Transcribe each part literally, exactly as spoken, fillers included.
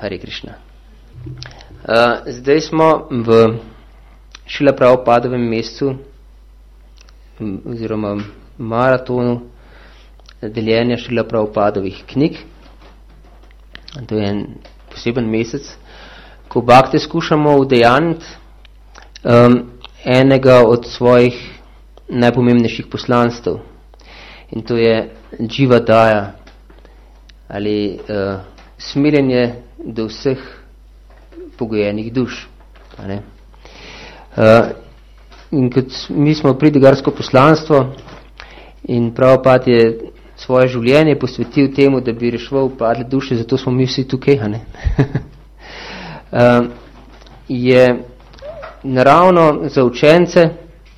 Hare Krishna. Uh, zdaj smo v Šrila Prabhupadovem mesecu oziroma maratonu deljenja Šrila Prabhupadovih knjig. To je en poseben mesec, ko bhakte skušamo udejaniti um, enega od svojih najpomembnejših poslanstv. In to je Jiva Daya, ali uh, smirjenje do vseh pogojenih duš. Ne? Uh, in kot mi smo pridigarsko poslanstvo in Prabhupada je svoje življenje posvetil temu, da bi reševal padle duše, zato smo mi vsi tukaj. Ne? uh, je naravno za učence,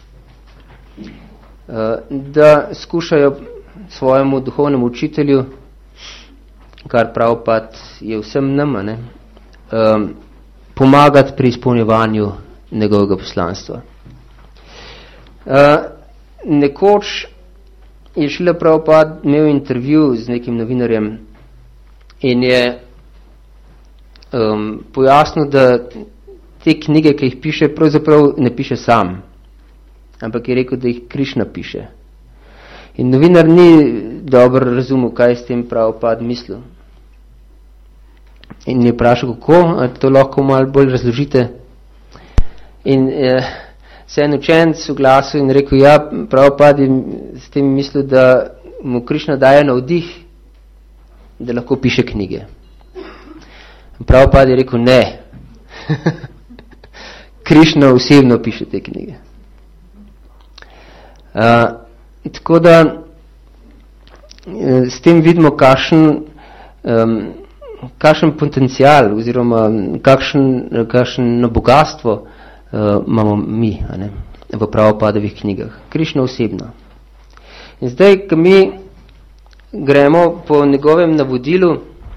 da skušajo svojemu duhovnemu učitelju, kar Prabhupada je vsem nam, ne, um, pomagati pri izpolnjevanju njegovega poslanstva. Uh, nekoč je Šrila Prabhupada imel intervju z nekim novinarjem in je um, pojasnil, da te knjige, ki jih piše, pravzaprav ne piše sam, ampak je rekel, da jih Krišna piše. In novinar ni dobro razumel, kaj s tem Prabhupada mislil. In je vprašal, kako, ali to lahko malo bolj razložite. In eh, se en učenec v glasu in rekel, ja, Prabhupada je s tem mislil, da mu Krišna daje navdih, da lahko piše knjige. In Prabhupada je rekel, ne. Krišna osebno piše te knjige. Uh, tako da s tem vidimo, kakšen, um, kakšen potencial oziroma kakšen, kakšen bogatstvo uh, imamo mi, a ne, v Prabhupadovih knjigah. Krišna osebno. In zdaj, ko mi gremo po njegovem navodilu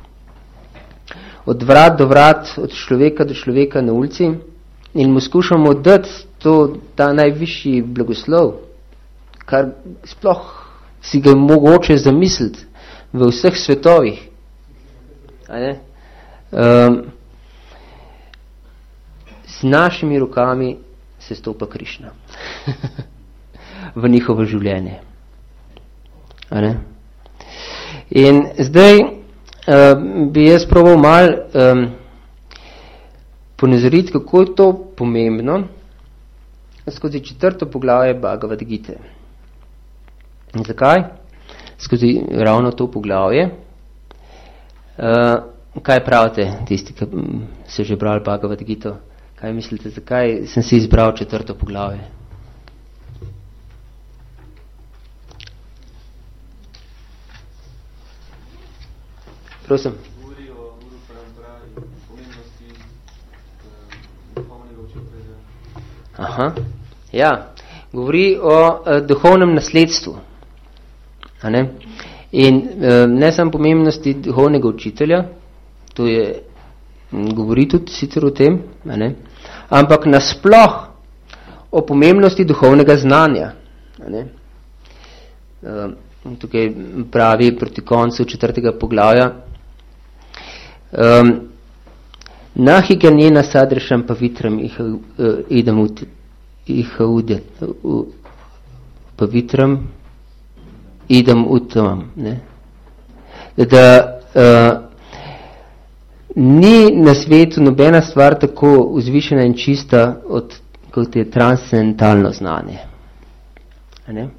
od vrat do vrat, od človeka do človeka na ulici in mu skušamo dati to, ta najvišji blagoslov, kar sploh si ga mogoče zamisliti v vseh svetovih. A ne? Um, s našimi rokami se stopa Krišna v njihovo življenje. A ne? In zdaj um, bi jaz probal mal um, ponazoriti, kako je to pomembno skozi četrto poglavje Bhagavad Gite. In zakaj? Skozi ravno to poglavje. Uh, kaj pravite, tisti, ki so že brali Bhagavad Gito? Kaj mislite, zakaj sem si izbral četrto poglavje? Prosim. Govori o Guru Parampara in pomembnosti duhovnega učitelja. Aha, ja. Govori o uh, duhovnem nasledstvu. A ne? In uh, ne samo pomembnosti duhovnega učitelja, to je, govori tudi sicer o tem, a ne? Ampak nasploh o pomembnosti duhovnega znanja. A ne? Uh, tukaj pravi proti koncu četrtega poglavja, um, nahi ganjena sadrešam pavitram idam uh, ihaude uh, pavitram idam utamam. Ne? Da uh, ni na svetu nobena stvar tako vzvišena in čista, od, kot je transcendentalno znanje. A ne?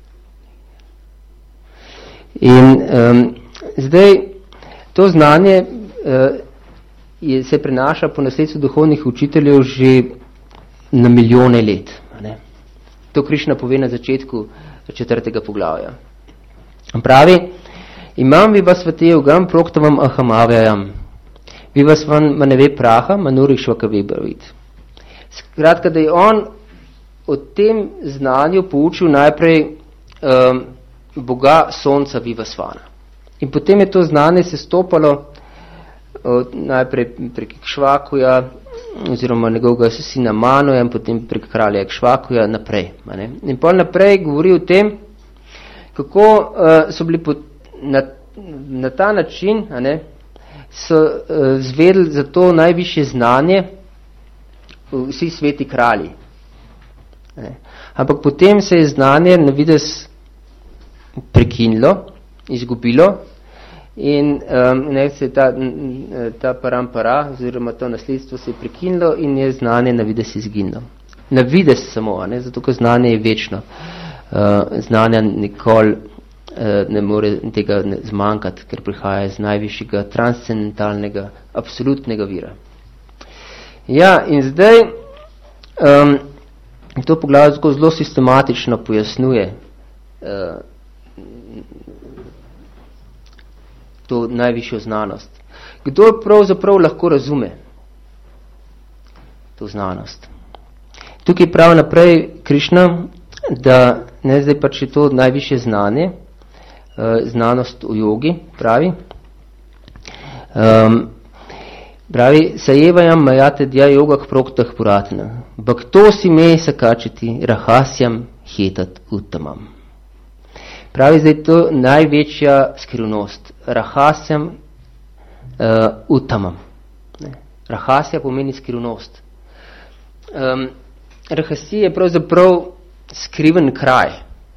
In um, zdaj to znanje uh, je, se prenaša po nasledstvu duhovnih učiteljev že na milijone let. A ne? To Krišna pove na začetku četrtega poglavja. Pravi, imam vivasvate yogam proktavam ahamavayam. Vivasvan maneve praha manurishvakave bravit. Skratka, da je on o tem znanju poučil najprej um, Boga sonca Vivasvana. In potem je to znanje se stopalo od, najprej prek Kšvakuja, oziroma njegovega sina Manoja, in potem prek kralja Kšvakuja naprej. Ne? In pol naprej govori o tem, kako uh, so bili pot, na, na ta način, a ne, so uh, zvedeli za to najvišje znanje vsi sveti kralji. Ne. Ampak potem se je znanje na vides prekinilo, izgubilo in um, ne, se ta, ta parampara oziroma to nasledstvo se je prekinilo in je znanje na vides izginilo. Na vides samo, ne, zato ker znanje je večno. Uh, znanja nikoli uh, ne more tega ne zmanjkati, ker prihaja iz najvišjega transcendentalnega, absolutnega vira. Ja, in zdaj um, to poglavje zelo sistematično pojasnjuje uh, to najvišjo znanost. Kdo pravzaprav lahko razume to znanost? Tukaj prav naprej Krišna, da ne, zdaj pač je to najvišje znanje, uh, znanost v jogi, pravi. Um, pravi, sajevajam majate dja jogak proktah puratna, bhakto si me sakačiti rahasyam hetat uttamam. Pravi, zdaj to največja skrivnost. Rahasyam uh, uttamam. Rahasya pomeni skrivnost. Um, rahasya je pravzaprav skriven kraj.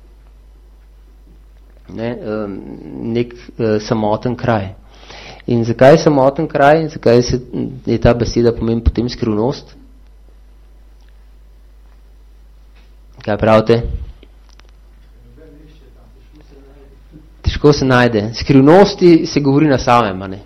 Ne, um, nek uh, samoten kraj. In zakaj je samoten kraj? Zakaj se, je ta beseda pomeni potem skrivnost? Kaj pravite? Težko se najde. Skrivnosti se govori na samem, ne?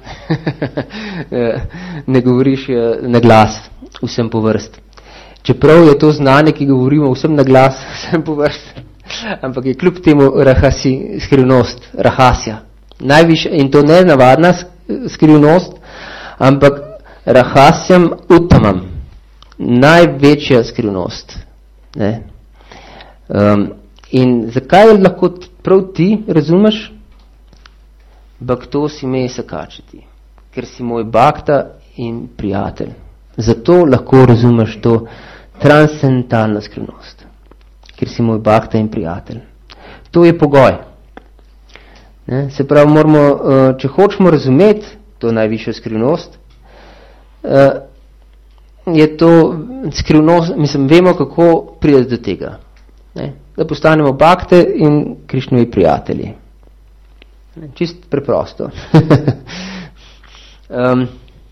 Ne govoriš na glas, vsem po vrst. Čeprav je to znanje, ki govorimo vsem na glas, vsem po vrst, ampak je kljub temu rahasi, skrivnost, rahasja. Najvišja, in to ne navadna skrivnost, ampak rahasyam uttamam. Največja skrivnost. Ne? Um, in zakaj lahko prav ti razumeš? Bhakto si me sakačiti, ker si moj bhakta in prijatelj. Zato lahko razumeš to transcendentalno skrivnost, ker si moj bhakta in prijatelj. To je pogoj. Ne? Se pravi, moramo, če hočemo razumeti to najvišjo skrivnost, je to skrivnost, mislim, vemo, kako priti do tega. Ne? Da postanemo bhakte in Krišnovi prijatelji. Ne? Čist preprosto. um,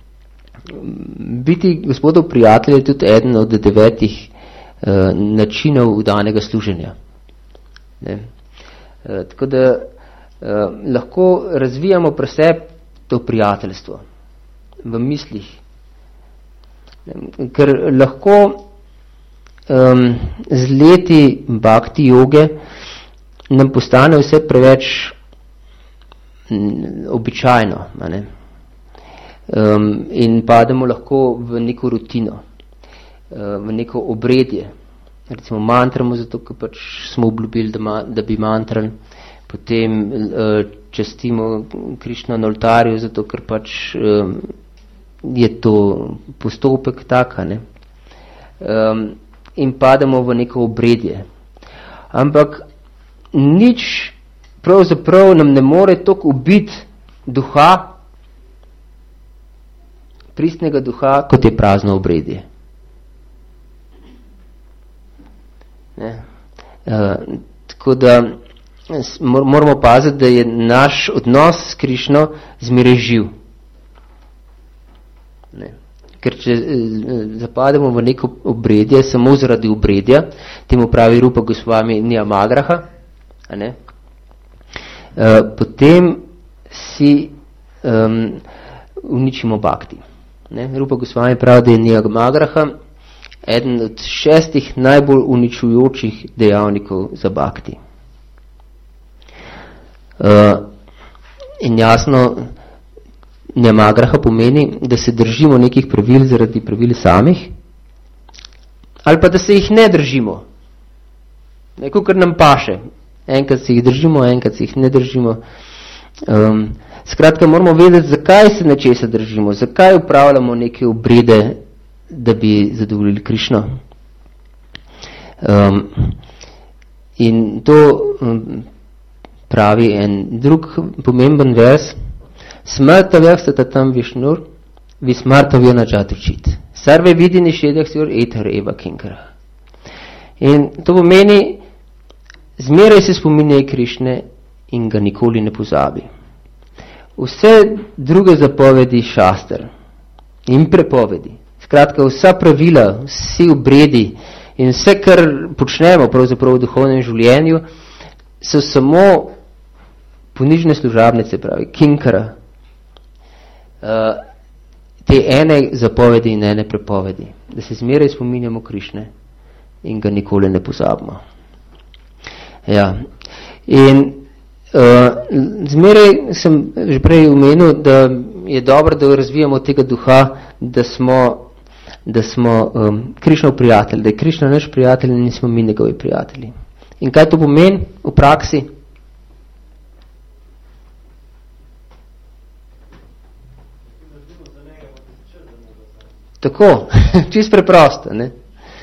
biti gospodov prijatelj je tudi eden od devetih uh, načinov vdanega služenja. Ne? Uh, tako da uh, lahko razvijamo pri sebi to prijateljstvo v mislih. Ne? Ker lahko um, z leti bhakti joge nam postane vse preveč m, običajno, ne? Um, in pademo lahko v neko rutino, uh, v neko obredje. Recimo mantramo zato, ker pač smo obljubili, da, ma, da bi mantrali, potem uh, častimo Krišno na oltarju, zato ker pač um, je to postopek taka, ne? Um, in pademo v neko obredje. Ampak nič pravzaprav nam ne more toliko ubiti duha, pristnega duha, kot je prazno obredje. Ne? Uh, tako da mor, moramo paziti, da je naš odnos s Krišno zmeraj živ. Ne? Ker če uh, zapademo v neko obredje, samo zaradi obredja, temu pravi Rupa Gosvami Niyamagraha, a ne? Uh, potem si um, uničimo bhakti. Ne? Rupa Gosvami pravi, da je Niyamagraha eden od šestih najbolj uničujočih dejavnikov za bhakti. Uh, in jasno, Niyamagraha pomeni, da se držimo nekih pravil zaradi pravil samih, ali pa da se jih ne držimo. Neko, kar nam paše. Enkrat se jih držimo, enkrat se jih ne držimo. Um, skratka, moramo vedeti, zakaj se nečesa držimo, zakaj upravljamo neke obrede, da bi zadovoljili Krišno. Um, in to um, pravi en drug pomemben vers, Smartavya satatam Vishnur, vismartavya najatučit. Sarve vidi nišedaksur etar eva kinkara. In to pomeni, zmeraj se spominjaj Krišne in ga nikoli ne pozabi. Vse druge zapovedi šaster in prepovedi, skratka vsa pravila, vsi obredi in vse, kar počnemo pravzaprav v duhovnem življenju, so samo ponižne služabnice, pravi, kinkara, uh, te ene zapovedi in ene prepovedi, da se zmeraj spominjamo Krišne in ga nikoli ne pozabimo. Ja. In uh, zmeraj sem že prej omenil, da je dobro, da razvijamo tega duha, da smo, da smo um, Krišnov prijatelj, da je Krišna naš prijatelj in nismo mi njegovi prijatelji. In kaj to pomeni v praksi? Tako, čist preprosto, ne?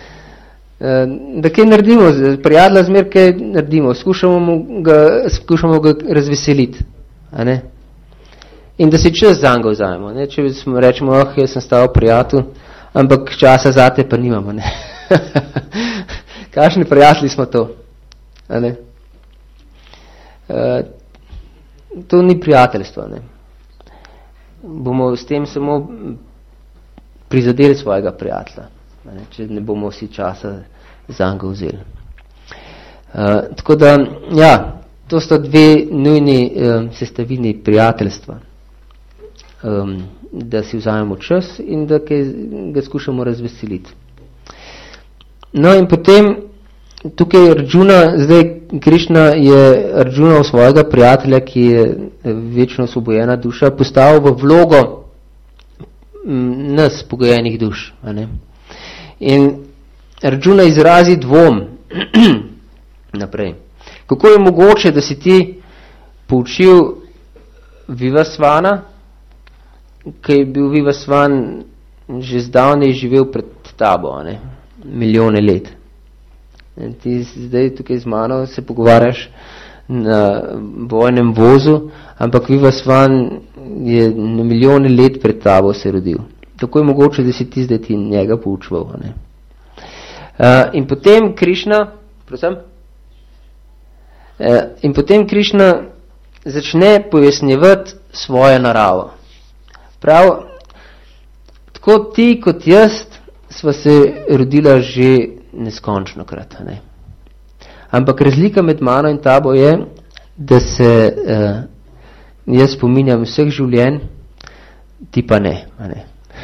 Da kaj naredimo, prijatelja zmer kaj naredimo, skušamo ga, skušamo ga razveseliti, a ne? In da si čas za njega vzajemo, ne? Če smo rečemo, oh, jaz sem stal prijatelj, ampak časa zate pa nimamo, ne? Kakšni prijatelji smo to, a ne? Uh, to ni prijateljstvo, ne? Bomo s tem samo prizadeli svojega prijatelja, ne, če ne bomo vsi časa za njega vzeli. Uh, tako da, ja, to sta dve nujni um, sestavini prijateljstva. Um, da si vzajemo čas in da kaj, ga skušamo razveseliti. No in potem tukaj Arjuna, zdaj Krišna je Arjuna svojega prijatelja, ki je večno osvobojena duša, postavil v vlogo nas, pogojenih duš. A ne? In Arjuna izrazi dvom naprej. Kako je mogoče, da si ti poučil Vivasvana, ki je bil Vivasvan že zdavnej živel pred tabo, a ne? Milijone let. In ti zdaj tukaj z mano se pogovarjaš na vojnem vozu, ampak Vivasvan je na milijone let pred tabo se rodil. Tako je mogoče, da si ti zdaj ti njega poučval. Ne? Uh, in potem Krišna, prosim, uh, in potem Krišna začne pojasnjevati svojo naravo. Prav, tako ti kot jaz sva se rodila že neskončno krat. Ne? Ampak razlika med mano in tabo je, da se uh, jaz spominjam vseh življenj, ti pa ne. ne?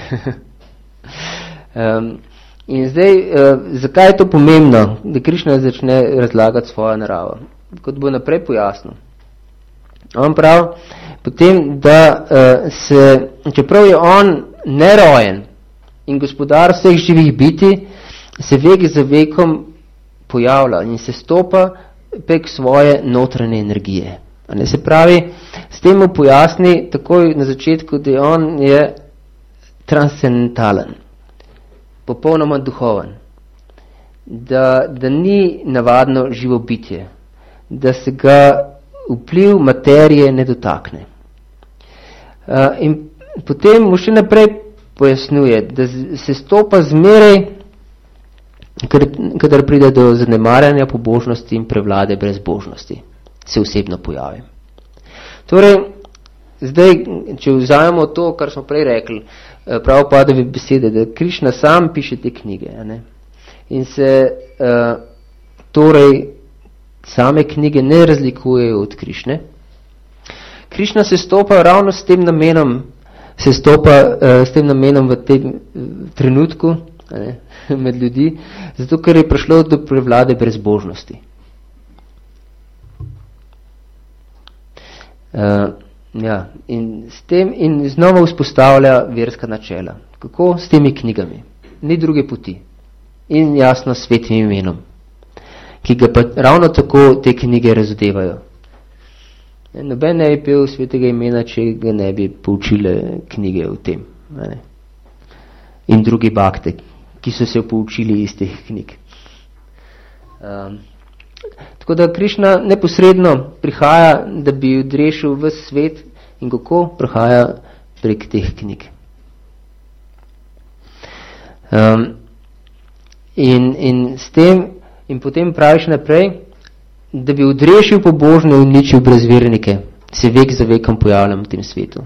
um, in zdaj, uh, zakaj je to pomembno, da Krišna začne razlagati svojo naravo? Kot bo naprej pojasnil. On prav, potem, da uh, se, čeprav je on nerojen in gospodar vseh živih biti, se vek za vekom pojavlja in se stopa prek svoje notranje energije. Ne, se pravi, s tem mu pojasni takoj na začetku, da on je transcendentalen, popolnoma duhoven, da, da ni navadno živo bitje, da se ga vpliv materije ne dotakne. Uh, in potem mu še naprej pojasnjuje, da se stopa zmeraj, kadar pride do zanemarjanja pobožnosti in prevlade brezbožnosti, se osebno pojavi. Torej, zdaj, če vzajemo to, kar smo prej rekli, prav padove besede, da Krišna sam piše te knjige, ne? In se uh, torej same knjige ne razlikujejo od Krišne. Krišna se stopa ravno s tem namenom, se stopa uh, s tem namenom v tem trenutku, ne, med ljudi, zato ker je prišlo do prevlade brezbožnosti. Uh, ja, in s tem in znova vzpostavlja verska načela. Kako? S temi knjigami. Ni druge poti. In jasno s svetim imenom, ki ga pa ravno tako te knjige razodevajo. Noben ne bi pel svetega imena, če ga ne bi poučile knjige o tem. Ne? In drugi bakte, ki so se poučili iz teh knjig. Um, tako da Krišna neposredno prihaja, da bi odrešil v svet In kako prihaja prek teh knjig. Um, in, in s tem, in potem praviš naprej, da bi odrešil pobožne in uničil brezvernike, se vek za vekom pojavljam v tem svetu.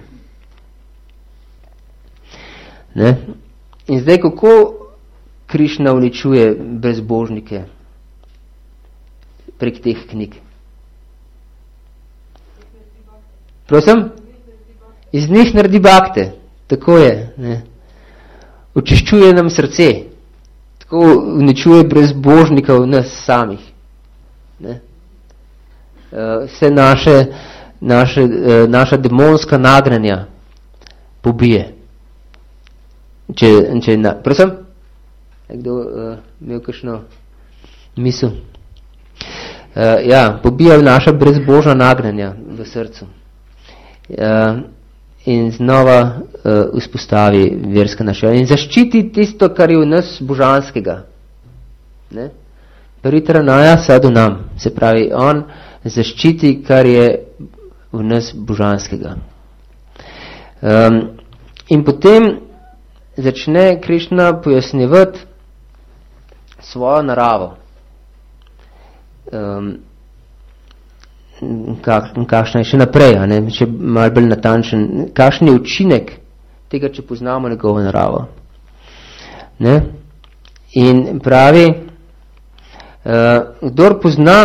Ne? In zdaj, kako Krišna uničuje brezbožnike prek teh knjig? Prosim? Iz njih naredi bakte. Tako je. Ne? Očiščuje nam srce. Tako uničuje brezbožnikov nas samih. Ne? Vse naše, naše, naša demonska nagranja pobije. Če, če na, prosim? Je kdo uh, imel kakšno misel? Uh, ja, pobija naša brezbožna nagranja v srcu. Uh, in znova uh, vzpostavi verska načela. In zaščiti tisto, kar je v nas božanskega. Ne? Paritranaja sadunam. Se pravi, on zaščiti, kar je v nas božanskega. Um, in potem začne Krišna pojasnjevati svojo naravo. Um, kak, kakšna je še naprej, a ne, še malo bolj natančen, kakšen je učinek tega, če poznamo njegovo naravo. Ne? In pravi, uh, kdor pozna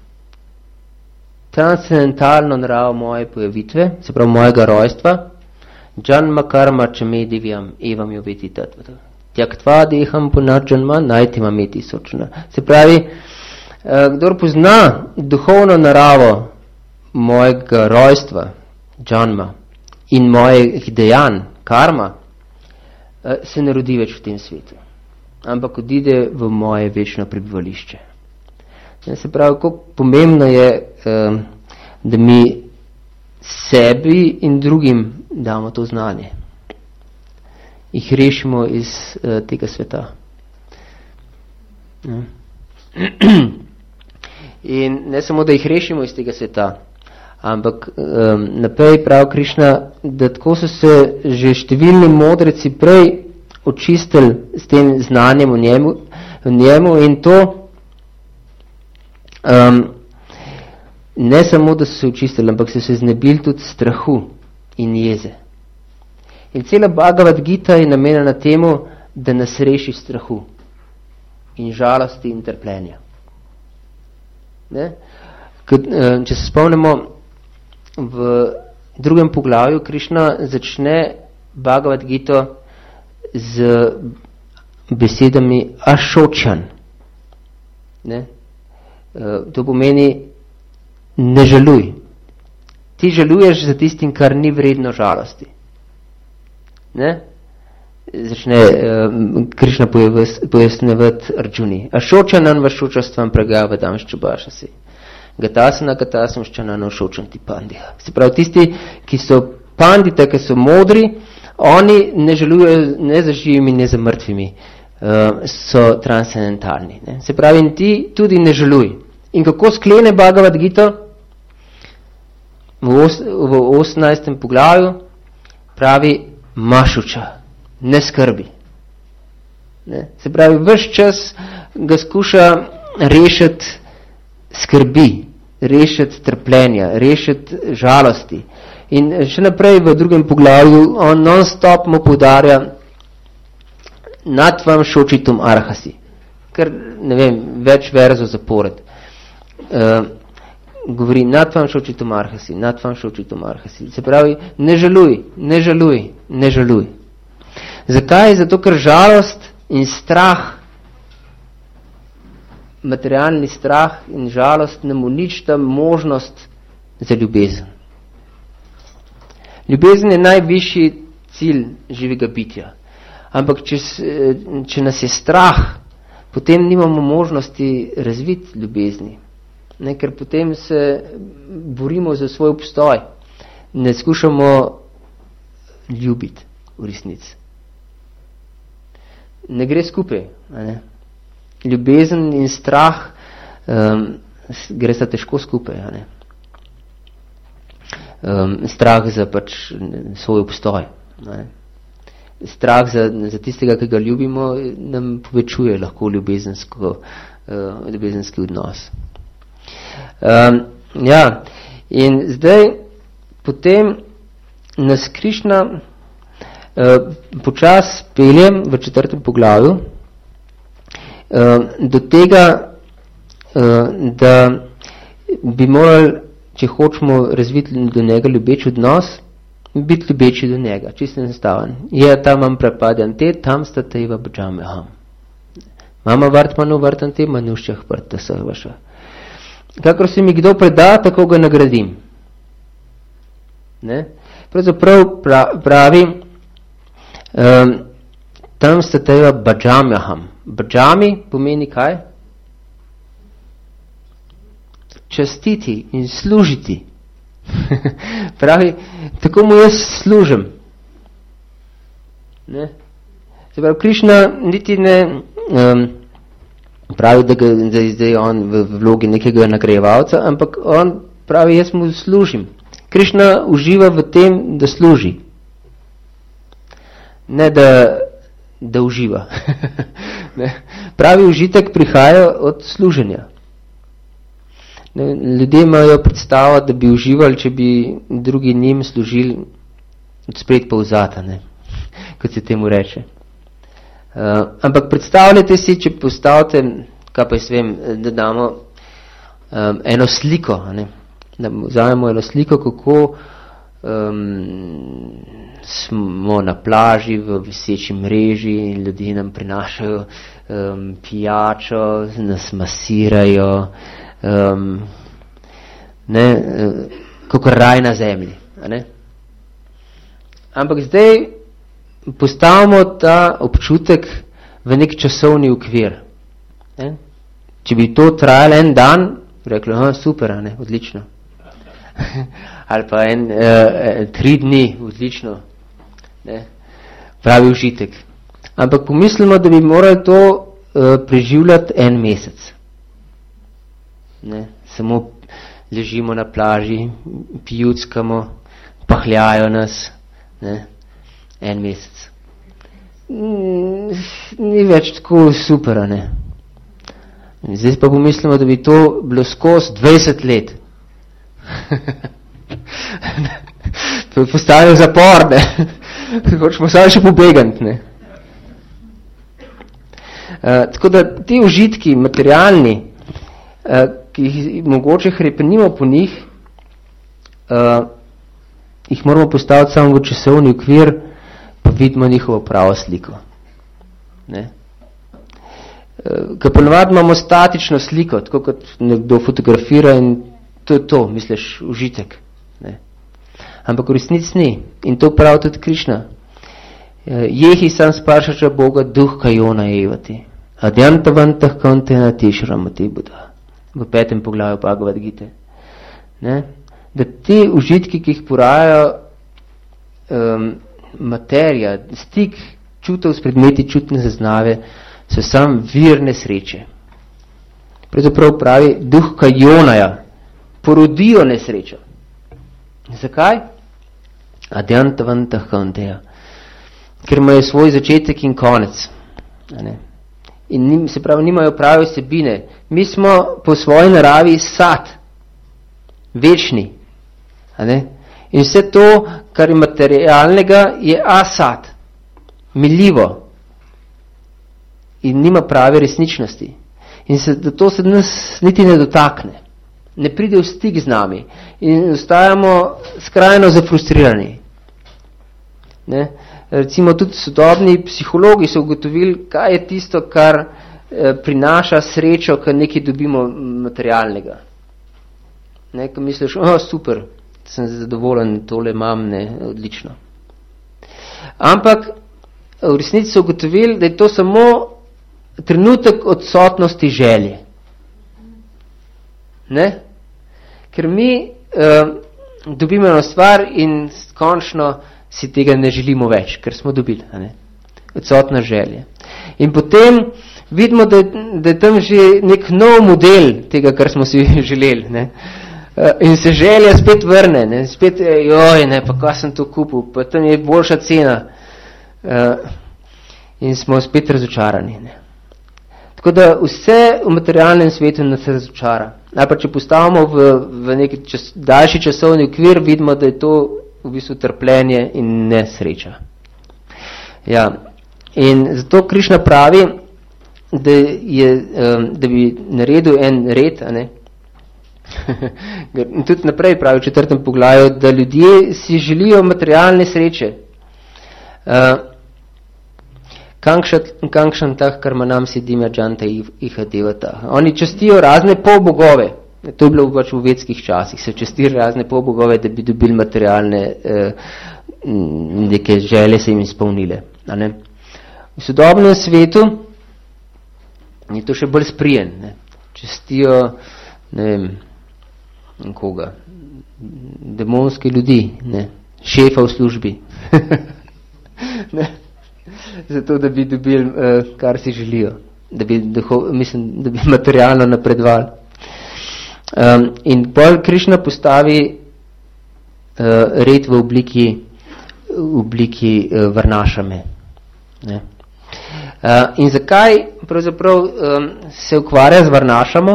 transcendentalno naravo moje pojavitve, se pravi mojega rojstva, Janma karma čame divjam evam jo veti tatvata. Tjaktva deham punarjanma najtima meti sočna. Se pravi, eh, kdor pozna duhovno naravo mojega rojstva, Janma, in mojih dejanj, karma, eh, se ne rodi več v tem svetu, ampak odide v moje večno prebivališče. Se pravi, kako pomembno je, eh, da mi sebi in drugim damo to znanje. Jih rešimo iz uh, tega sveta. Ja. In ne samo, da jih rešimo iz tega sveta, ampak um, naprej pravi Krišna, da tako so se že številni modreci prej očistili s tem znanjem v njemu, v njemu in to um, ne samo, da so se očistili, ampak so se znebili tudi strahu in jeze. In cela Bhagavad Gita je namenjena temu, da nas reši strahu in žalosti in trpljenja. Ne? Če se spomnimo, v drugem poglavju Krišna začne Bhagavad Gita z besedami ašočan. Ne? To pomeni ne žaluj. Ti žaluješ za tistim, kar ni vredno žalosti. Ne? Začne uh, Krišna pojasnjevati Arjuni. Ašočanan vašočastvam pragavadam ščubašasi. Gatasana gatasam ščanano šočanti pandija. Se pravi, tisti, ki so pandita, ki so modri, oni ne žalujejo ne za živimi, ne za mrtvimi. Uh, so transcendentalni. Ne? Se pravi, in ti tudi ne žaluj. In kako sklene Bhagavad Gita? V, os, v osemnajstem poglavju pravi mašuča, ne skrbi. Ne? Se pravi, ves čas ga skuša rešiti skrbi, rešiti trpljenja, rešiti žalosti. In še naprej v drugem poglavju on non-stop mu poudarja natvam šočitum arhasi. Ker, ne vem, več verzov zapored. Uh, govori natvam šočitum arhasi, natvam šočitum arhasi. Se pravi, ne žaluj, ne žaluj, ne žaluj. Zakaj? Zato, ker žalost in strah, materialni strah in žalost nam uničita možnost za ljubezen. Ljubezen je najvišji cilj živega bitja. Ampak, če, če nas je strah, potem nimamo možnosti razviti ljubezni. Ne, ker potem se borimo za svoj obstoj. Ne skušamo ljubiti v resnici. Ne gre skupaj. Ne? Ljubezen in strah um, gre sta težko skupaj. Ne? um, strah za pač svoj obstoj. Ne. Strah za, za tistega, ki ga ljubimo, nam povečuje lahko ljubezensko, uh, ljubezenski odnos. Um, ja, in zdaj potem nas Krišna uh, počas peljem v četrtem poglavju uh, do tega, uh, da bi morali, če hočemo razviti do njega ljubeč odnos, biti ljubeči do njega, čisto enostaven. Je tam vam prepadjan te, tam sta teva bđame ham. Mama vartmanu vartan te, manuščah prta sahvaša. Kakor se mi kdo preda, tako ga nagradim. Ne? Pravzaprav pravi, um, tam sta teva bđame ham. Bđami pomeni kaj? Častiti in služiti. Pravi, tako mu jaz služim. Ne? Se pravi, Krišna niti ne um, pravi, da, ga, da je zdaj on v vlogi nekega nagrajevalca, ampak on pravi, jaz mu služim. Krišna uživa v tem, da služi. Ne, da, da uživa. Ne? Pravi užitek prihaja od služenja. Ne, ljudje imajo predstavo, da bi uživali, če bi drugi njim služili od spred pa vzata, ne, kot se temu reče. Uh, ampak predstavljajte si, če postavite, kaj pa jaz vem, da damo um, eno sliko, ne, da vzamemo eno sliko, kako um, smo na plaži v viseči mreži in ljudje nam prinašajo um, pijačo, nas masirajo, Um, ne, kako raj na zemlji. Ne? Ampak zdaj postavimo ta občutek v nek časovni okvir. Ne? Če bi to trajalo en dan, rekli, aha, super, ne, odlično. Ali pa en, uh, tri dni, odlično. Ne? Pravi užitek. Ampak pomislimo, da bi morali to uh, preživljati en mesec. Ne, samo ležimo na plaži, pijuckamo, pahljajo nas, ne, en mesec. Ni več tako super, ne. Zdaj pa pomislimo, da bi to bilo skozi dvajset let. To je postavil zapor, ne. Hočemo samo še pobegant, ne. Uh, tako da ti užitki, materialni, uh, ki jih mogoče hrepenimo po njih, uh, jih moramo postaviti samo v časovni okvir, pa vidimo njihovo pravo sliko. Ne? Uh, ker ponovadi imamo statično sliko, tako kot nekdo fotografira in to je to, misliš, užitek. Ne? Ampak v resnici ni. In to pravi tudi Krišna. Uh, Jehi sam sprašača Boga duh kajona evati. Adjantavantah kontena tišramati Buddha. V petem poglavju Bhagavad Gite. Ne? Da ti užitki, ki jih porajajo um, materija, stik čutov s predmeti čutne zaznave, so sam vir nesreče. Pravzaprav pravi, duh kajonaja, porodijo nesrečo. Zakaj? Adjantavantah kanteja. Ker imajo svoj začetek in konec. Ne? In nim, se pravi, nimajo prave vsebine. Mi smo po svoji naravi sad, večni. A ne? In vse to, kar je materialnega, je asad, miljivo. In nima prave resničnosti. In se, to se nas niti ne dotakne. Ne pride v stik z nami. In ostajamo skrajno zafrustrirani. Ne? Recimo tudi sodobni psihologi so ugotovili, kaj je tisto, kar eh, prinaša srečo, kad nekaj dobimo materialnega. Ne, ko misliš, oh, super, sem zadovoljen, tole imam, ne, odlično. Ampak v resnici so ugotovili, da je to samo trenutek odsotnosti želje. Ne? Ker mi eh, dobimo eno stvar in končno si tega ne želimo več, ker smo dobili, ne? Odsotna želje. In potem vidimo, da, da je tam že nek nov model tega, kar smo si želeli. Ne? in se želja spet vrne, ne, spet, joj, ne, pa kaj sem to kupil, pa tam je boljša cena. Uh, in smo spet razočarani, ne. Tako da vse v materialnem svetu nas razočara. Ali pa če postavimo v, v neki čas, daljši časovni okvir, vidimo, da je to v bistvu trpljenje in nesreča. Ja. In zato Krišna pravi, da, je, um, da bi naredil en red, a ne, in tudi naprej pravi v četrtem poglavju, da ljudje si želijo materialne sreče. Uh, Kankšan tah karmanam sidima džanta iha devata. Oni častijo razne polbogove. To je bilo pač v vedskih časih. Se častili razne polbogove, da bi dobili materialne eh, neke želje se jim izpolnile. A ne? V sodobnem svetu je to še bolj sprijen. Ne? Častijo, ne vem, koga, demonske ljudi, ne? Šefa v službi. Ne? Zato, da bi dobili, uh, kar si želijo, da bi, duho, mislim, da bi materialno napredovali. Um, in bolj Krišna postavi uh, red v obliki, v obliki uh, varnašame. Ne? Uh, in zakaj pravzaprav um, se ukvarja z varnašamo?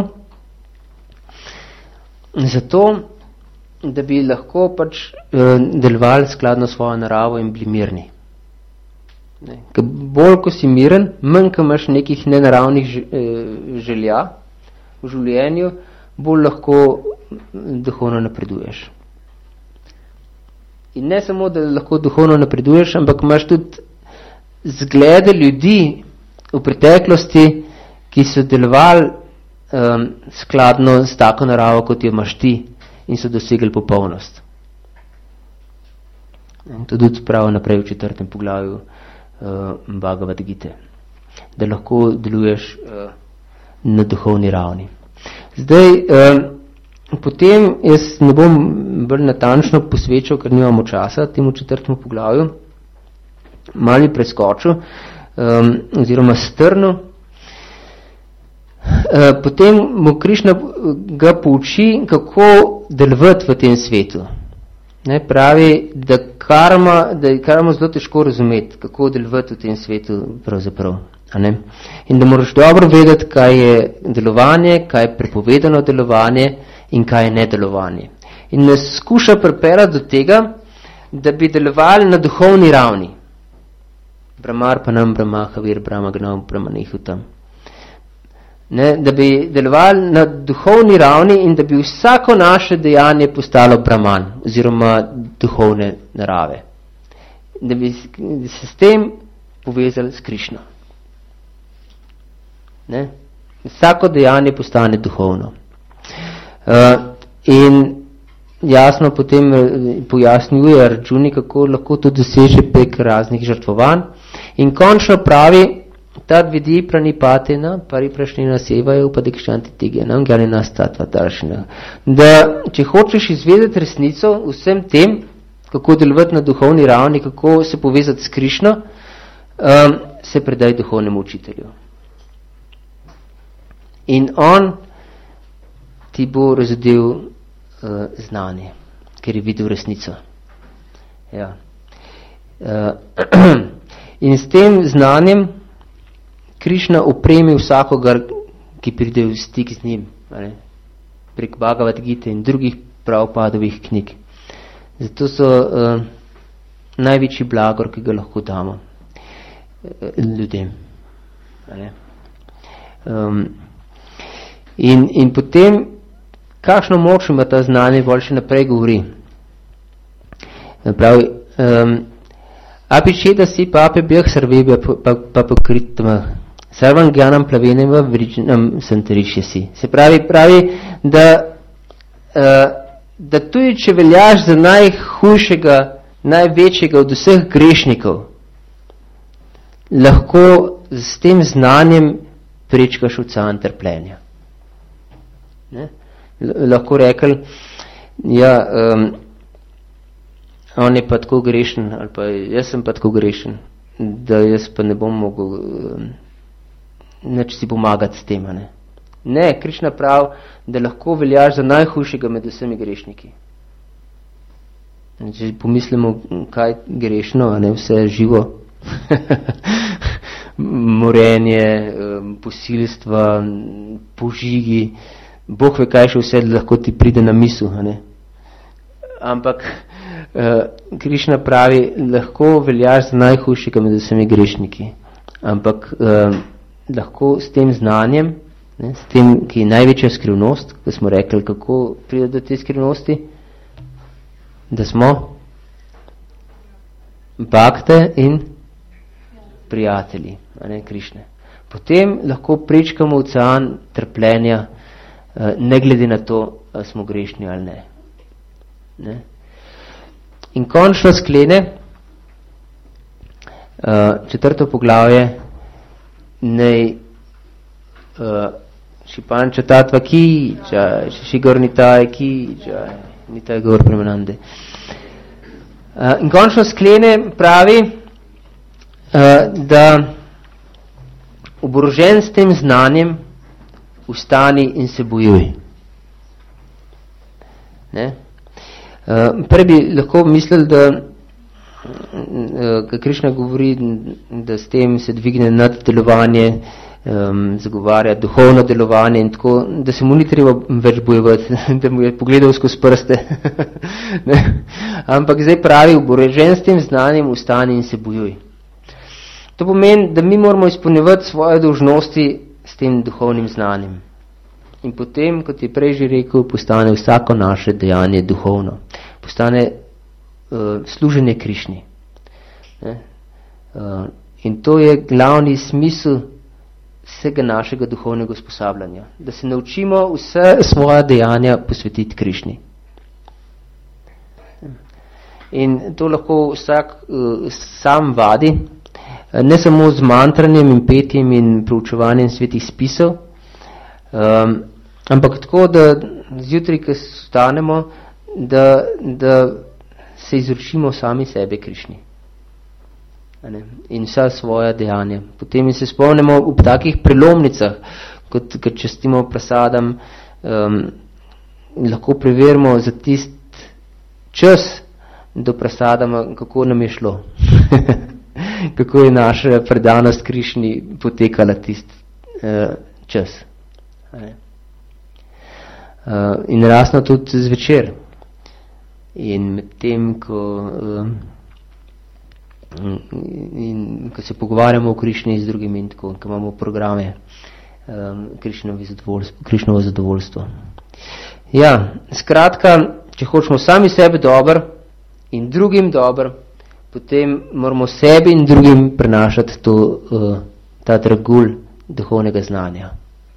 Zato, da bi lahko pač uh, delovali skladno svojo naravo in bili mirni. Ne. Bolj, ko si miren, manj, ko imaš nekih nenaravnih želja v življenju, bolj lahko duhovno napreduješ. In ne samo, da lahko duhovno napreduješ, ampak imaš tudi zglede ljudi v preteklosti, ki so delovali um, skladno s tako naravo, kot jo imaš ti, in so dosegli popolnost. In to tudi prav naprej v četrtem poglavju Uh, Bhagavad Gite, da lahko deluješ uh, na duhovni ravni. Zdaj, uh, potem jaz ne bom bolj natančno posvečal, ker nimamo časa temu četrtemu poglavju, mali preskočil um, oziroma strnu. Uh, potem mu Krišna ga pouči, kako delovati v tem svetu. Ne, pravi, da karma, da je karma zelo težko razumeti, kako delovati v tem svetu pravzaprav. A ne? In da moraš dobro vedeti, kaj je delovanje, kaj je prepovedano delovanje in kaj je nedelovanje. In nas skuša pripeljati do tega, da bi delovali na duhovni ravni. Brahmar pa nam brahmaha vir brahma gnam brahmanehutam. Ne, da bi delovali na duhovni ravni in da bi vsako naše dejanje postalo brahman oziroma duhovne narave. Da bi se s tem povezali s Krišno. Ne? Vsako dejanje postane duhovno. Uh, in jasno potem pojasnjuje Arjuni, kako lahko to doseže prek raznih žrtvovanj. In končno pravi, tad vidi pranipatena, pariprašnina sevajo, upadekšanti tigena, gjani nas tatva daršina. Da, če hočeš izvedeti resnico vsem tem, kako delovati na duhovni ravni, kako se povezati s Krišno, um, se predaj duhovnemu učitelju. In on ti bo razodel uh, znanje, ker je videl resnico. Ja. Uh, in s tem znanjem Krišna opremi vsakogar, ki pride v stik z njim, ne, prek Bhagavad Gite in drugih Prabhupadovih knjig. Zato so uh, največji blagor, ki ga lahko damo uh, ljudem. Ne. Um, in, in potem, kakšno moč ima ta znanje, bolj še naprej govori. Pravi, um, apičeda si pape bih sarvebja pa, pa pokritma. Sarvan gjanam plaveneva vričnam santarišje si. Se pravi, pravi, da, uh, da tudi če veljaš za najhujšega, največjega od vseh grešnikov, lahko s tem znanjem prečkaš ocean trpljenja. Ne? L- lahko rekel, ja, um, on je pa tako grešen, ali pa jaz sem pa tako grešen, da jaz pa ne bom mogel um, nič si pomagati s tem, ne. Ne, Krišna pravi, da lahko veljaš za najhujšega med vsemi grešniki. Če pomislimo, kaj grešno, a ne vse živo, morenje, posilstva, požigi, Bog ve kaj še vse lahko ti pride na misel, a ne. Ampak Krišna pravi, lahko veljaš za najhujšega med vsemi grešniki, ampak eh, lahko s tem znanjem, ne, s tem, ki je največja skrivnost, ko smo rekli, kako pride do te skrivnosti, da smo bakte in prijatelji, a ne, Krišne. Potem lahko prečkamo ocean trpljenja, eh, ne glede na to, ali smo grešni ali ne. Ne? In končno sklene uh, četrto poglavje, nej uh, šipanča tatva ki, ča, šigor nitaj ki, ča, nitaj gor premanande. Uh, in končno sklene pravi, uh, da oborožen s tem znanjem ustani in se bojuj. Ne? Uh, prej bi lahko mislili, da uh, Krišna govori, da s tem se dvigne nad delovanje, um, zagovarja duhovno delovanje in tako, da se mu ni treba več bojevati, da mu je pogledal skozi prste. Ne? Ampak zdaj pravi, oborožen s tem znanjem ustani in se bojuj. To pomeni, da mi moramo izpolnjevati svoje dolžnosti s tem duhovnim znanjem. In potem, kot je prej že rekel, postane vsako naše dejanje duhovno. Postane uh, služenje Krišni. Ne? Uh, in to je glavni smisel vsega našega duhovnega usposabljanja. Da se naučimo vse svoja dejanja posvetiti Krišni. In to lahko vsak uh, sam vadi, ne samo z mantranjem in petjem in proučevanjem svetih spisov, um, ampak tako, da zjutraj, ko stanemo, da, da se izročimo sami sebe Krišni. In vsa svoja dejanja. Potem se spomnimo ob takih prelomnicah, kot, kot častimo prasadam, um, lahko preverimo za tist čas do prasadama, kako nam je šlo. Kako je naša predanost Krišni potekala tist uh, čas. Uh, in rasno tudi zvečer. In med tem, ko, uh, in, ko se pogovarjamo o Krišni z drugimi in tako, ko imamo programe um, Krišnovo zadovoljstvo, Krišnovo zadovoljstvo. Ja, skratka, če hočemo sami sebe dober in drugim dober, potem moramo sebi in drugim prenašati to, uh, ta dragulj duhovnega znanja.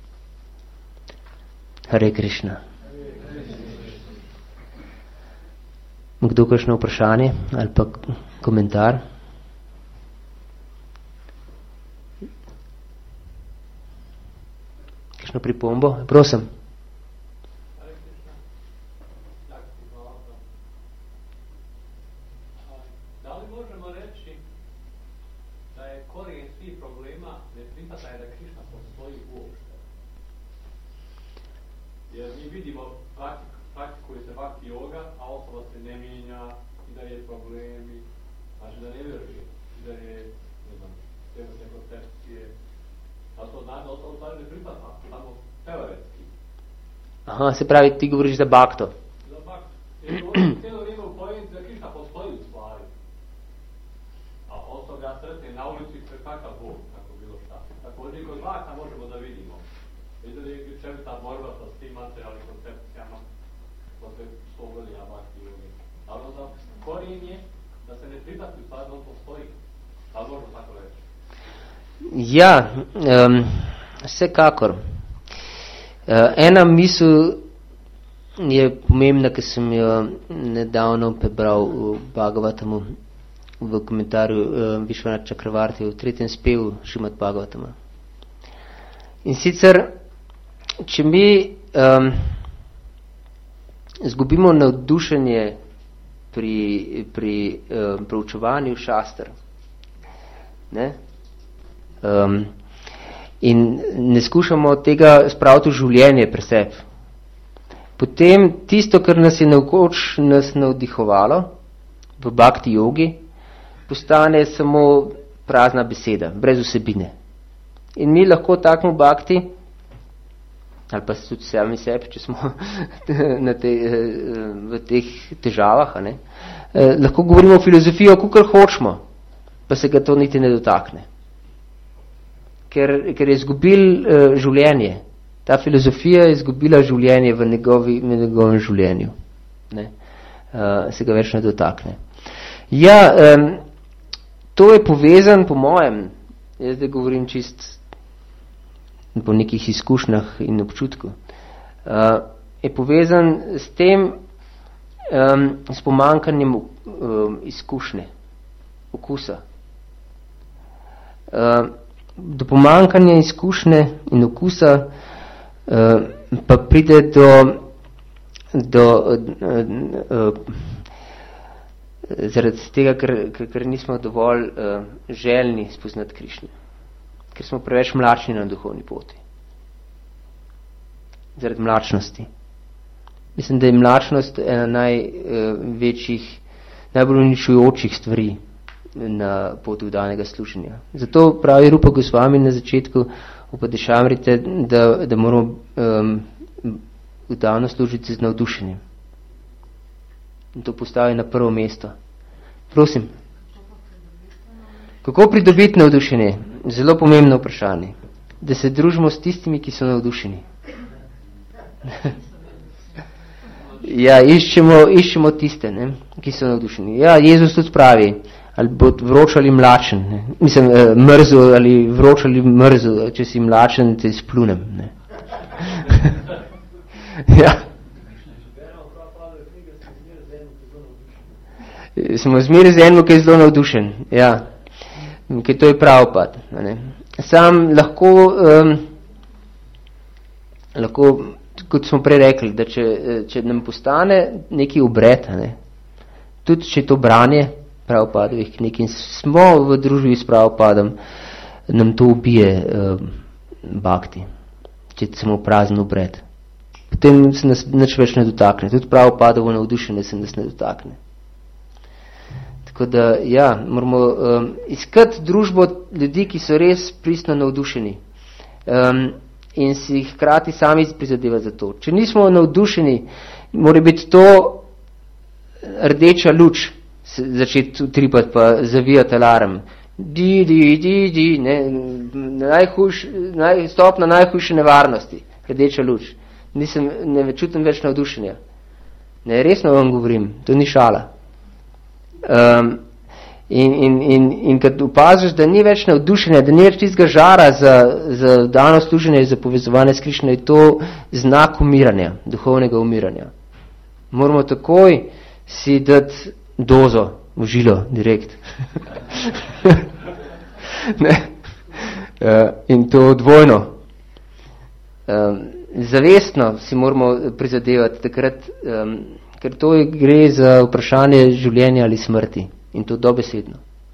Hare Krišna. Kdo kakšno vprašanje ali pa komentar? Kakšno pripombo? Prosim. Aha, se pravi, ti govoriš za bakto. Za bakto. Cijelo vrijeme u pojedinci da Krišna postoji u stvari. A osob ja sretne na ulici sve kakav Bog, kako bilo šta. Također i kod baka možemo da vidimo. Vidjeli je čemu ta borba sa tim materijalnim koncepcijama posle sto godina bakti ljudi. Ali onda korijen je da se ne pritati u stvari da on postoji. Ali možemo tako reći? Ja, um, vsekakor. Uh, ena misel je pomembna, ki sem jo nedavno prebral v Bhagavatamu, v komentarju uh, Višvanath Chakravarti v tretjem spevu Šrimad Bhagavatama. In sicer, če mi um, zgubimo navdušenje pri, pri um, proučevanju šastr, ne? Um, in ne skušamo tega spraviti v življenje pri sebi. Potem tisto, kar nas je nekoč nas navdihovalo v bhakti jogi, postane samo prazna beseda, brez vsebine. In mi lahko takmo bhakti, ali pa tudi sami sebi, če smo na te, v teh težavah, a ne, lahko govorimo o filozofijo, kakor hočemo, pa se ga to niti ne dotakne. Ker, ker je izgubil uh, življenje. Ta filozofija je izgubila življenje v, njegovi, v njegovem življenju. Ne? Uh, se ga več ne dotakne. Ja, um, to je povezan, po mojem, jaz zdaj govorim čist po nekih izkušnjah in občutku, uh, je povezan s tem, um, s pomankanjem um, izkušnje, okusa. Uh, do pomankanja izkušnje in okusa uh, pa pride do, do uh, uh, zaradi tega, ker, ker, ker nismo dovolj uh, željni spoznati Krišnjo, ker smo preveč mlačni na duhovni poti. Zaradi mlačnosti. Mislim, da je mlačnost ena največjih, uh, najbolj uničujočih stvari na poti vdanega služenja. Zato pravi Rupa Gosvami na začetku Upadešamrite, da, da moramo um, vdano služiti z navdušenjem. In to postavi na prvo mesto. Prosim. Kako pridobiti navdušenje? Zelo pomembno vprašanje. Da se družimo s tistimi, ki so navdušeni. Ja, iščemo, iščemo tiste, ne, ki so navdušeni. Ja, Jezus tudi pravi, ali bo vroč ali mlačen, ne. Mislim, eh, mrzel ali vroč ali mrzel, če si mlačen, te splunem, ne. Ja. Smo zmeraj z enim, ki je zelo navdušen, ja. Ker to je pravopad, ne. Sam lahko, um, lahko, kot smo prej rekli, da če, če nam postane neki obred, ne, tudi če je to branje pravopadovih knjig in smo v družbi s pravopadom, nam to ubije uh, bhakti, če je samo prazen obred. Potem se nas nič več ne dotakne. Tudi pravopadovo navdušenje se nas ne dotakne. Tako da, ja, moramo um, iskati družbo ljudi, ki so res pristno navdušeni. Um, in si hkrati sami prizadeva za to. Če nismo navdušeni, mora biti to rdeča luč, začeti utripati pa zavijati alarm. Di, di, di, di, ne, najhujš, naj, stopna najhujše nevarnosti, rdeča luč. Nisem, ne čutim več navdušenja. Ne, resno vam govorim, to ni šala. Um, in, in, in, in kad opaziš, da ni več navdušenja, da ni več tistega žara za, za dano služenje, za povezovanje s Krišnjo, je to znak umiranja, duhovnega umiranja. Moramo takoj si dati dozo v žilo, direkt. Ne. Uh, in to dvojno. Um, zavestno si moramo prizadevati takrat, um, ker to gre za vprašanje življenja ali smrti. In to dobesedno.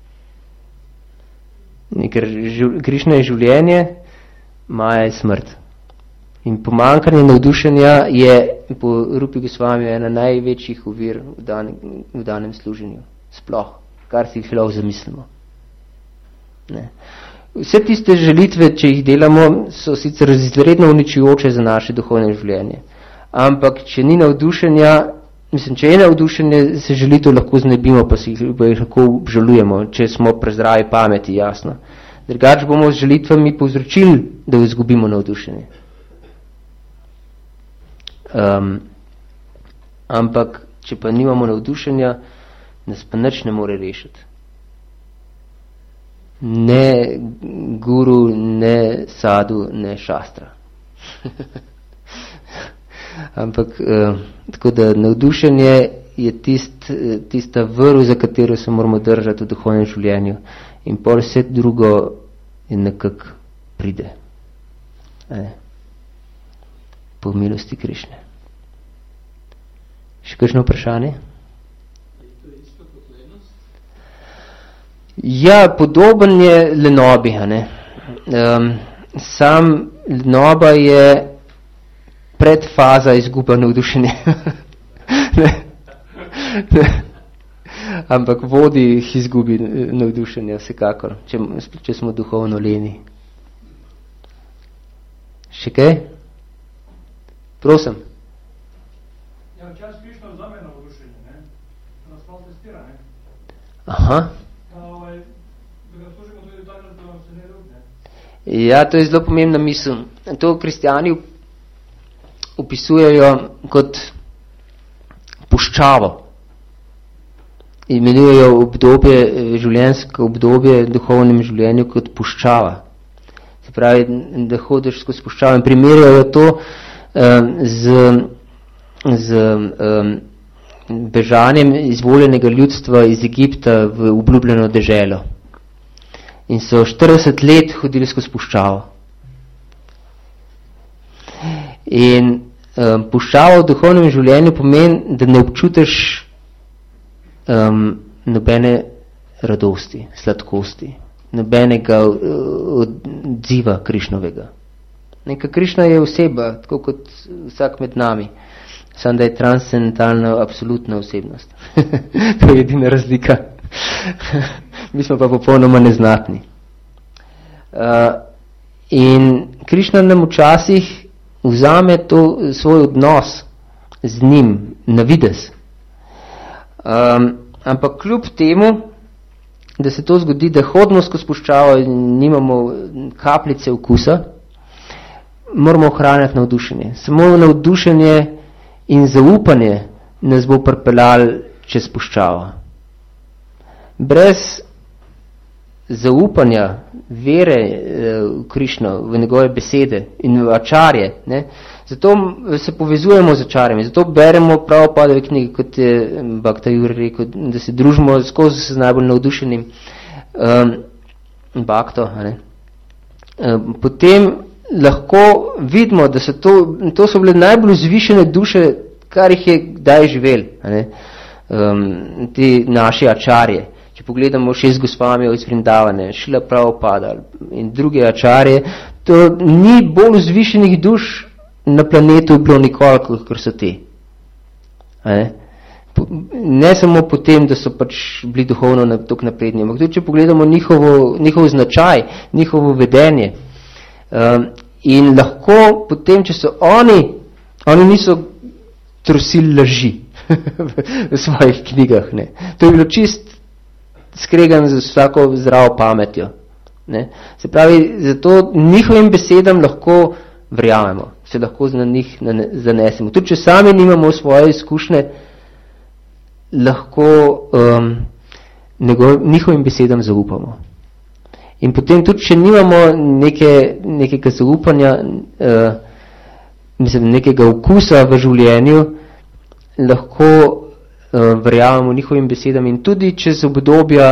In ker živ, Krišnja je življenje, Maja je smrt. In pomankanje navdušenja je po Rupi Gosvami ena največjih ovir v, dan, v danem služenju. Sploh, kar si jih lahko zamislimo. Ne. Vse tiste želitve, če jih delamo, so sicer izredno uničujoče za naše duhovne življenje. Ampak, če ni navdušenja, mislim, če je navdušenje, se želitev lahko znebimo, pa si jih lahko obžalujemo, če smo prezdravi pameti, jasno. Drugač bomo z želitvami povzročili, da izgubimo navdušenje. Um, ampak, če pa nimamo navdušenja, nas pa nič ne more rešiti. Ne guru, ne sadu, ne šastra. Ampak, uh, tako da navdušenje je tist, tista vrv, za katero se moramo držati v duhovnem življenju. In pol vse drugo je nekako pride. E. Po milosti Krišnje. Še kakšno vprašanje? Ja, podoben je lenobi. Ne? Um, sam lenoba je predfaza izguba navdušenja. ne, ne. Ampak vodi jih izgubi navdušenja, vsekakor, če, če smo duhovno leni. Še kaj? Prosim. Ja, včas Krišna vzame navdušenje, ne? Nas malo testira, ne? Aha. Da, ovaj, da ga služimo tudi takrat, da nam se ne ljub, ne? Ja, to je zelo pomembna misel. To kristijani opisujejo kot puščavo. Imenujejo obdobje, življenjsko obdobje v duhovnem življenju kot puščava. Se pravi, da hodiš skozi puščavo in primerjajo to um, z, z um, bežanjem izvoljenega ljudstva iz Egipta v obljubljeno deželo. In so štirideset let hodili skozi puščavo. In um, puščava v duhovnem življenju pomeni, da ne občutiš um, nobene radosti, sladkosti, nobenega odziva Krišnovega. Neka Krišna je oseba, tako kot vsak med nami, samo da je transcendentalna absolutna osebnost. To je edina razlika. Mi smo pa popolnoma neznatni. Uh, in Krišna nam včasih vzame to svoj odnos z njim na videz. Um, ampak kljub temu, da se to zgodi, da hodimo skozi puščavo in nimamo kapljice okusa, moramo ohranjati navdušenje. Samo navdušenje in zaupanje nas bo pripeljalo čez puščavo. Brez zaupanja, vere v Krišno, v njegove besede in v ačarje, ne, zato se povezujemo z ačarjami, zato beremo Prabhupadove knjige, kot je Bhakta Juri rekel, da se družimo skozi z najbolj navdušenim um, Bhakto. Ne. Um, potem lahko vidimo, da so to, to so bile najbolj vzvišene duše, kar jih je kdaj živel, ne. Um, ti naši ačarje. Če pogledamo šest gospami iz Vrindavane, Šrila Prabhupada in druge ačarje, to ni bolj vzvišenih duš na planetu bilo nikoli, kot so te. Ne? ne samo po tem, da so pač bili duhovno toliko napredni, ampak tudi, če pogledamo njihovo, njihov značaj, njihovo vedenje. Um, in lahko potem, če so oni, oni niso trosili laži v svojih knjigah. Ne? To je bilo čist skregan z vsako zdravo pametjo. Ne? Se pravi, zato njihovim besedam lahko verjamemo, se lahko na njih zanesemo. Tudi, če sami nimamo svoje izkušnje, lahko um, njegov, njihovim besedam zaupamo. In potem tudi, če nimamo neke, nekega zaupanja, uh, mislim, nekega okusa v življenju, lahko verjamemo njihovim besedam in tudi čez obdobja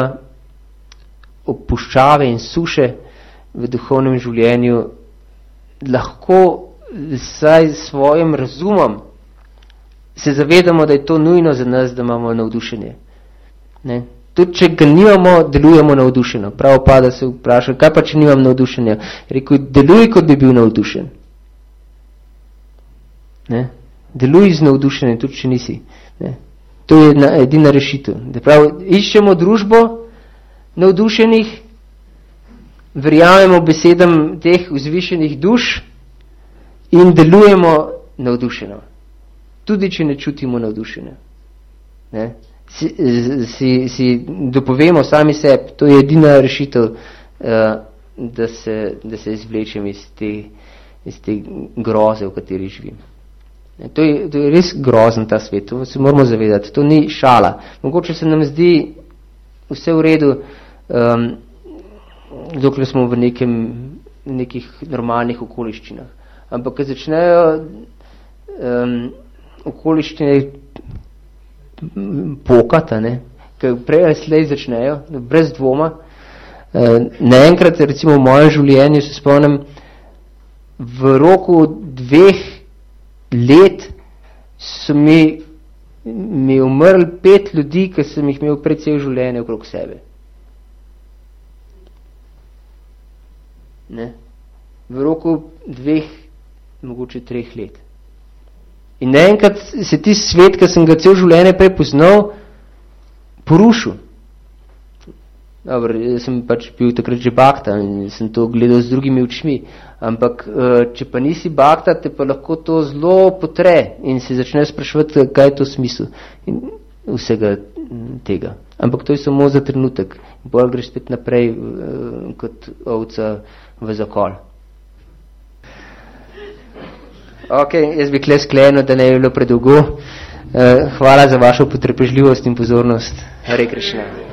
opuščave in suše v duhovnem življenju lahko vsaj s svojim razumom se zavedamo, da je to nujno za nas, da imamo navdušenje. Ne? Tudi če ga nimamo, delujemo navdušeno. Prabhupada se vpraša, kaj pa če nimam navdušenja? Rekel, deluj, kot bi bil navdušen. Ne? Deluj z navdušenjem, tudi če nisi. Ne? To je jedna, edina rešitev. Da prav, iščemo družbo navdušenih, verjamemo besedam teh vzvišenih duš in delujemo navdušeno. Tudi, če ne čutimo navdušenja. Ne? Si, si, si dopovemo sami sebi, to je edina rešitev, uh, da, se, da se izvlečem iz te, iz te groze, v kateri živim. To je, to je res grozen ta svet, to se moramo zavedati, to ni šala. Mogoče se nam zdi vse v redu, um, dokler smo v nekem, nekih normalnih okoliščinah. Ampak, ko začnejo um, okoliščine pokata, ne, ko prej ali slej začnejo, brez dvoma, uh, naenkrat, recimo v mojem življenju, se spomnim, v roku dveh let so mi, mi umrli pet ljudi, ki sem jih imel pred cel življenje okrog sebe. Ne? v roku dveh, mogoče treh let. In naenkrat se ti svet, ki sem ga cel življenje prej poznal, porušil. Dobro, jaz sem pač bil takrat že bakta in sem to gledal z drugimi očmi, ampak če pa nisi bakta, te pa lahko to zelo potre in se začne spraševati, kaj je to smisel in vsega tega. Ampak to je samo za trenutek. Bolj greš spet naprej kot ovca v zakol. Ok, jaz bi kle sklenil, da ne je bilo predolgo. Hvala za vašo potrpežljivost in pozornost. Hare Krishna.